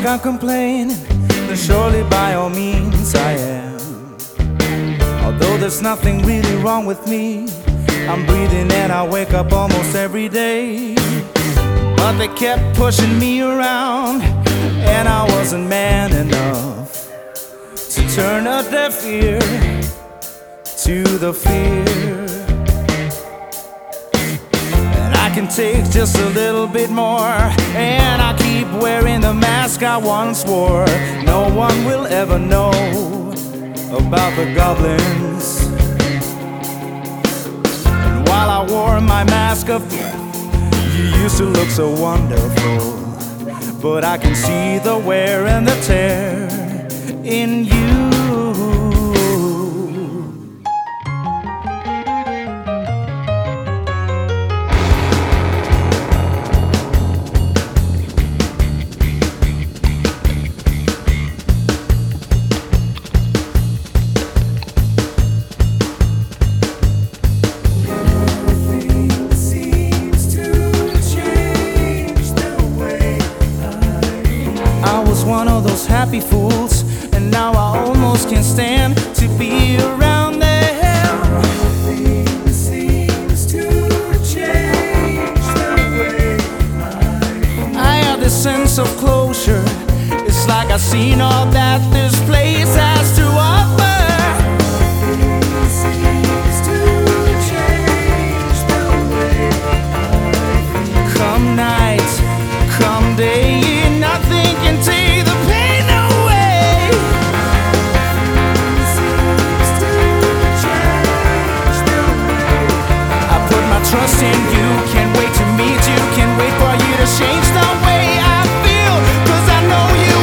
I'm complaining, then surely by all means I am. Although there's nothing really wrong with me, I'm breathing and I wake up almost every day. But they kept pushing me around, and I wasn't man enough to turn a deaf ear to the fear. And I can take just a little bit more, and I keep wearing the mask I once wore. No one will ever know about the goblins. And while I wore my mask of death, you used to look so wonderful. But I can see the wear and the tear in you. One of those happy fools, and now I almost can't stand to be around them. Everything seems to change the way I have this sense of closure. It's like I've seen all that this place has to offer. Everything seems to change the way I feel. Come night, come day, nothing can take trust in you, can't wait to meet you, can't wait for you to change the way I feel, 'cause I know you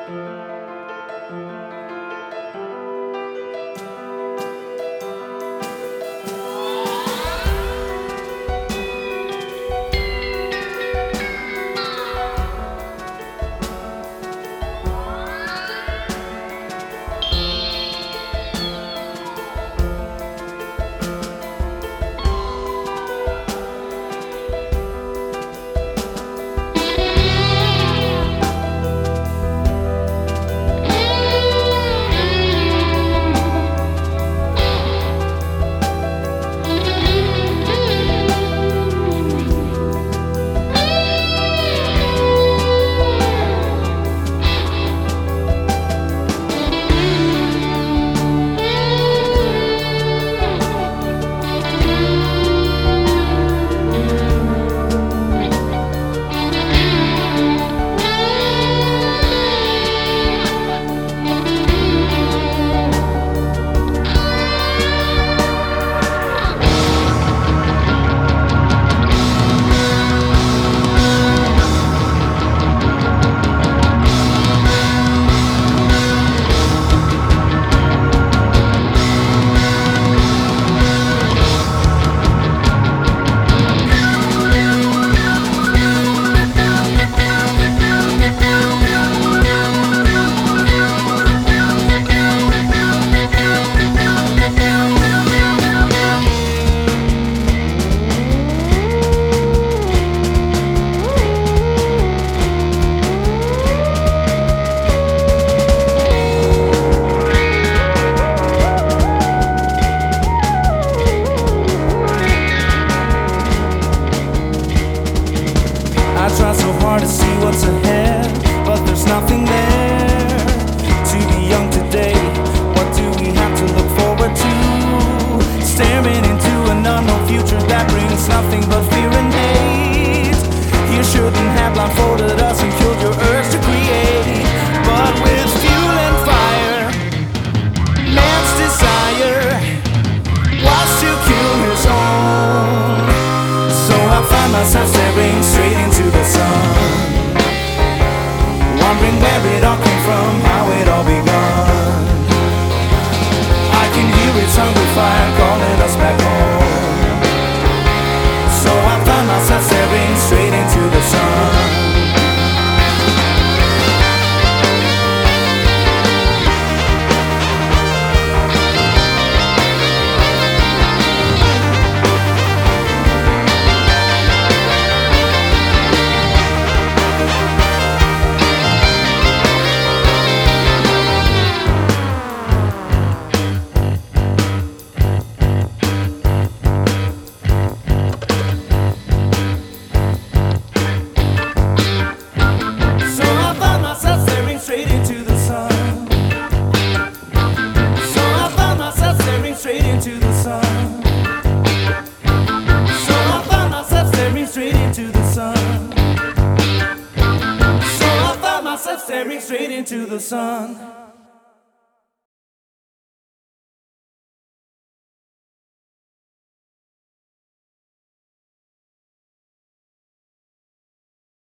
I try so hard to see what's ahead, but there's nothing there. To be young today, what do we have to look forward to? Staring into an unknown future that brings nothing but fear and hate. You shouldn't have blindfolded us and killed your urge to create. But with fuel and fire, man's desire was to kill his own. So I find myself staring straight into the sun, wondering where it all came from, how it all begun. I can hear its hungry fire calling us back home. So I find myself staring straight into the sun. Straight into the sun. So I found myself staring straight into the sun. So I found myself staring straight into the sun. So I found myself staring straight into the sun.